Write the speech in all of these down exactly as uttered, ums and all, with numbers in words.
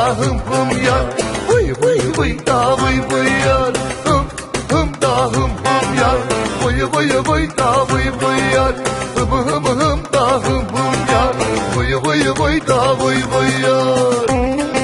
hım hım yar. Vıy vıy vıy da vıy vıy yar. Hım hım da hım hım yar. Vıy vıy vıy da vıy vıy yar. Hım hım hım da hım hım yar. Vıy vıy vıy da vıy vıy yar.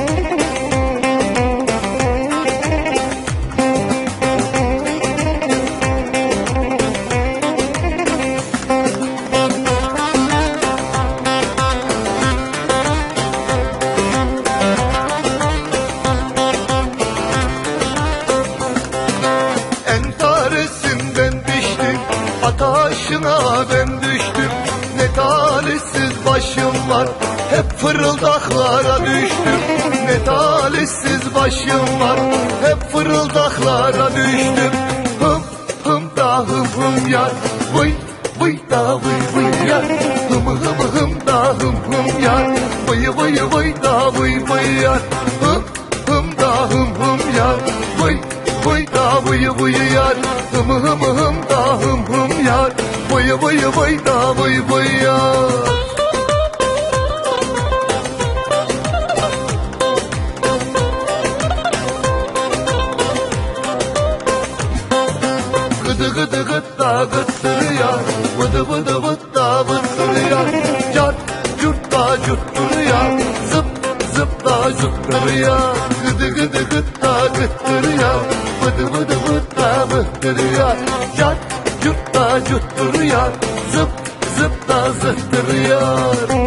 Ataşına ben düştüm, ne talihsiz başım var, hep fırıldaklara düştüm. Ne talihsiz başım var, hep fırıldaklara düştüm. Hım hım da hım hım yar, vıy vıy da vıy vıy yar. Hım hım hım da hım hım yar, vıy vıy vıy da vıy vıy yar. Hım hım da hım hım yar, vıy vıy da vıy vıy yar. Hım hım hım da hım hım yar. Vıy vıy vıy da vıy vıy yar. Gıdı gıdı gıt da gıttır yar. Vıdı vıdı vıt da vıttır yar. Car cürt da cüttür yar. Zıp zıp da zıttır yar. Gıdı gıdı gıt da gıttır yar. Vıdı vıdı vıt da vıttır yar. Car cürt da cüttür yar. Zıp zıp da zıttır yar.